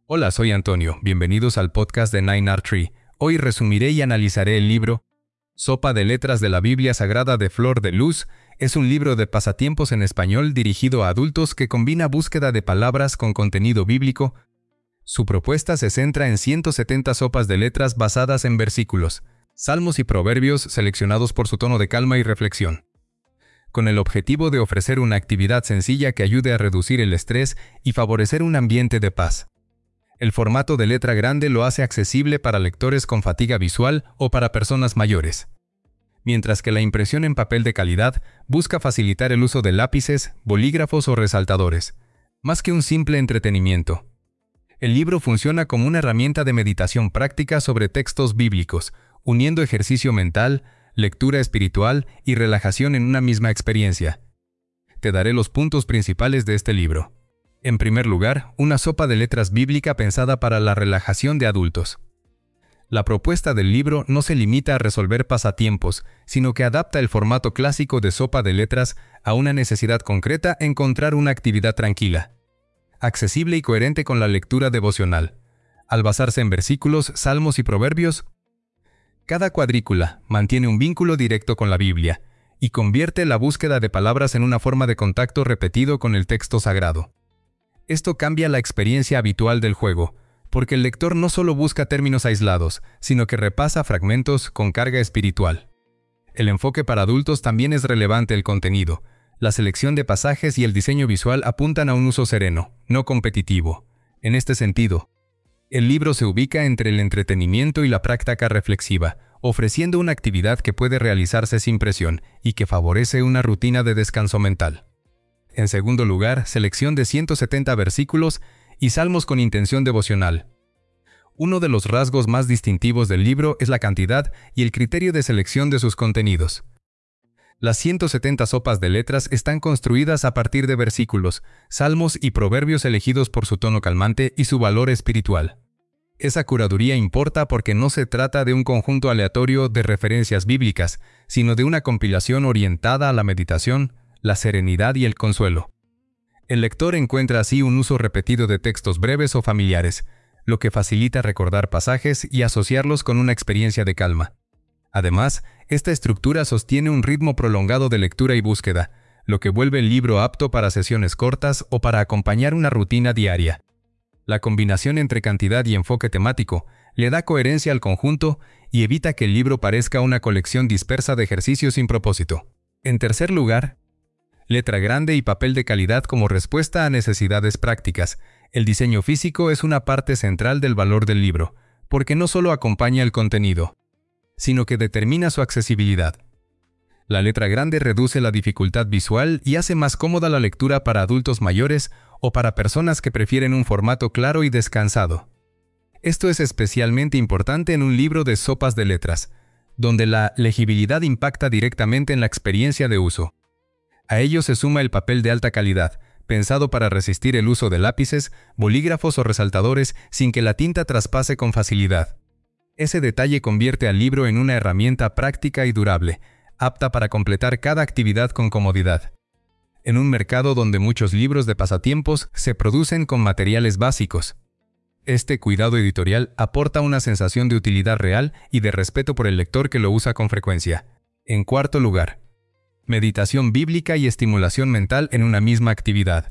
Hola, soy Antonio. Bienvenidos al podcast de 9R3. Hoy resumiré y analizaré el libro Sopa de Letras de la Biblia Sagrada de Flor de Luz. Es un libro de pasatiempos en español dirigido a adultos que combina búsqueda de palabras con contenido bíblico. Su propuesta se centra en 170 sopas de letras basadas en versículos, salmos y proverbios seleccionados por su tono de calma y reflexión, con el objetivo de ofrecer una actividad sencilla que ayude a reducir el estrés y favorecer un ambiente de paz. El formato de letra grande lo hace accesible para lectores con fatiga visual o para personas mayores, mientras que la impresión en papel de calidad busca facilitar el uso de lápices, bolígrafos o resaltadores, más que un simple entretenimiento. El libro funciona como una herramienta de meditación práctica sobre textos bíblicos, uniendo ejercicio mental, lectura espiritual y relajación en una misma experiencia. Te daré los puntos principales de este libro. En primer lugar, una sopa de letras bíblica pensada para la relajación de adultos. La propuesta del libro no se limita a resolver pasatiempos, sino que adapta el formato clásico de sopa de letras a una necesidad concreta: encontrar una actividad tranquila, accesible y coherente con la lectura devocional. Al basarse en versículos, salmos y proverbios, cada cuadrícula mantiene un vínculo directo con la Biblia y convierte la búsqueda de palabras en una forma de contacto repetido con el texto sagrado. Esto cambia la experiencia habitual del juego, porque el lector no solo busca términos aislados, sino que repasa fragmentos con carga espiritual. El enfoque para adultos también es relevante. El contenido, la selección de pasajes y el diseño visual apuntan a un uso sereno, no competitivo. En este sentido, el libro se ubica entre el entretenimiento y la práctica reflexiva, ofreciendo una actividad que puede realizarse sin presión y que favorece una rutina de descanso mental. En segundo lugar, selección de 170 versículos y salmos con intención devocional. Uno de los rasgos más distintivos del libro es la cantidad y el criterio de selección de sus contenidos. Las 170 sopas de letras están construidas a partir de versículos, salmos y proverbios elegidos por su tono calmante y su valor espiritual. Esa curaduría importa porque no se trata de un conjunto aleatorio de referencias bíblicas, sino de una compilación orientada a la meditación, la serenidad y el consuelo. El lector encuentra así un uso repetido de textos breves o familiares, lo que facilita recordar pasajes y asociarlos con una experiencia de calma. Además, esta estructura sostiene un ritmo prolongado de lectura y búsqueda, lo que vuelve el libro apto para sesiones cortas o para acompañar una rutina diaria. La combinación entre cantidad y enfoque temático le da coherencia al conjunto y evita que el libro parezca una colección dispersa de ejercicios sin propósito. En tercer lugar, letra grande y papel de calidad como respuesta a necesidades prácticas. El diseño físico es una parte central del valor del libro, porque no solo acompaña el contenido, sino que determina su accesibilidad. La letra grande reduce la dificultad visual y hace más cómoda la lectura para adultos mayores o para personas que prefieren un formato claro y descansado. Esto es especialmente importante en un libro de sopas de letras, donde la legibilidad impacta directamente en la experiencia de uso. A ello se suma el papel de alta calidad, pensado para resistir el uso de lápices, bolígrafos o resaltadores sin que la tinta traspase con facilidad. Ese detalle convierte al libro en una herramienta práctica y durable, apta para completar cada actividad con comodidad. En un mercado donde muchos libros de pasatiempos se producen con materiales básicos, este cuidado editorial aporta una sensación de utilidad real y de respeto por el lector que lo usa con frecuencia. En cuarto lugar, meditación bíblica y estimulación mental en una misma actividad.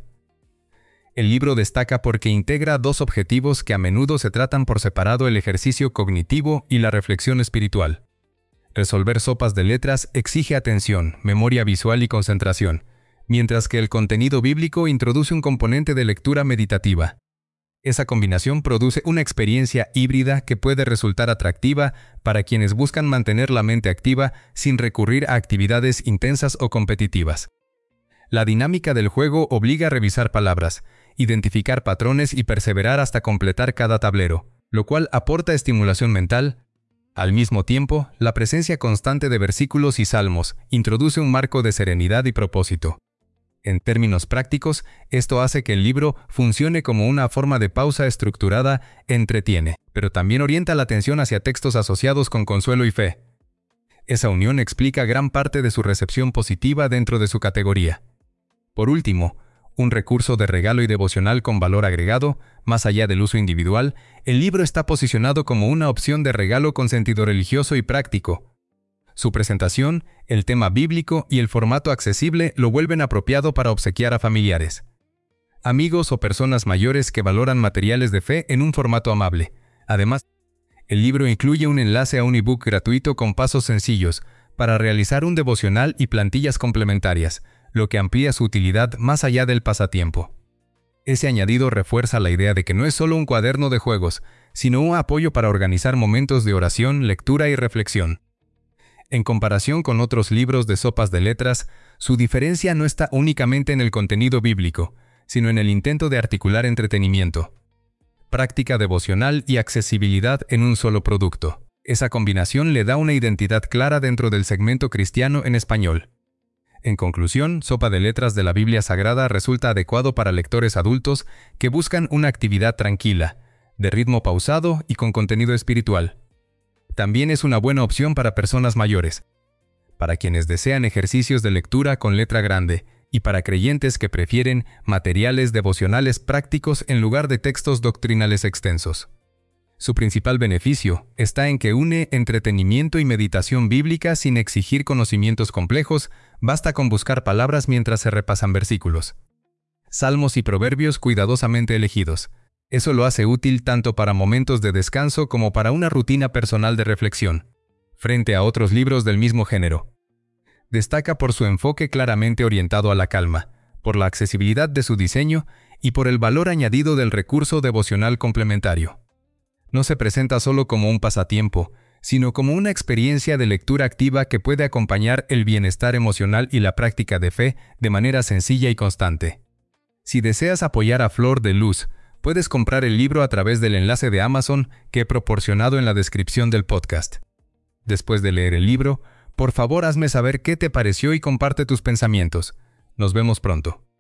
El libro destaca porque integra dos objetivos que a menudo se tratan por separado: el ejercicio cognitivo y la reflexión espiritual. Resolver sopas de letras exige atención, memoria visual y concentración, mientras que el contenido bíblico introduce un componente de lectura meditativa. Esa combinación produce una experiencia híbrida que puede resultar atractiva para quienes buscan mantener la mente activa sin recurrir a actividades intensas o competitivas. La dinámica del juego obliga a revisar palabras, identificar patrones y perseverar hasta completar cada tablero, lo cual aporta estimulación mental. Al mismo tiempo, la presencia constante de versículos y salmos introduce un marco de serenidad y propósito. En términos prácticos, esto hace que el libro funcione como una forma de pausa estructurada. Entretiene, pero también orienta la atención hacia textos asociados con consuelo y fe. Esa unión explica gran parte de su recepción positiva dentro de su categoría. Por último, Un recurso de regalo y devocional con valor agregado, más allá del uso individual, el libro está posicionado como una opción de regalo con sentido religioso y práctico. Su presentación, el tema bíblico y el formato accesible lo vuelven apropiado para obsequiar a familiares, amigos o personas mayores que valoran materiales de fe en un formato amable. Además, el libro incluye un enlace a un ebook gratuito con pasos sencillos para realizar un devocional y plantillas complementarias, lo que amplía su utilidad más allá del pasatiempo. Ese añadido refuerza la idea de que no es solo un cuaderno de juegos, sino un apoyo para organizar momentos de oración, lectura y reflexión. En comparación con otros libros de sopas de letras, su diferencia no está únicamente en el contenido bíblico, sino en el intento de articular entretenimiento, práctica devocional y accesibilidad en un solo producto. Esa combinación le da una identidad clara dentro del segmento cristiano en español. En conclusión, Sopa de Letras de la Biblia Sagrada resulta adecuado para lectores adultos que buscan una actividad tranquila, de ritmo pausado y con contenido espiritual. También es una buena opción para personas mayores, para quienes desean ejercicios de lectura con letra grande, y para creyentes que prefieren materiales devocionales prácticos en lugar de textos doctrinales extensos. Su principal beneficio está en que une entretenimiento y meditación bíblica sin exigir conocimientos complejos, basta con buscar palabras mientras se repasan versículos. Salmos y proverbios cuidadosamente elegidos. Eso lo hace útil tanto para momentos de descanso como para una rutina personal de reflexión, frente a otros libros del mismo género. Destaca por su enfoque claramente orientado a la calma, por la accesibilidad de su diseño y por el valor añadido del recurso devocional complementario. No se presenta solo como un pasatiempo, sino como una experiencia de lectura activa que puede acompañar el bienestar emocional y la práctica de fe de manera sencilla y constante. Si deseas apoyar a Flor de Luz, puedes comprar el libro a través del enlace de Amazon que he proporcionado en la descripción del podcast. Después de leer el libro, por favor hazme saber qué te pareció y comparte tus pensamientos. Nos vemos pronto.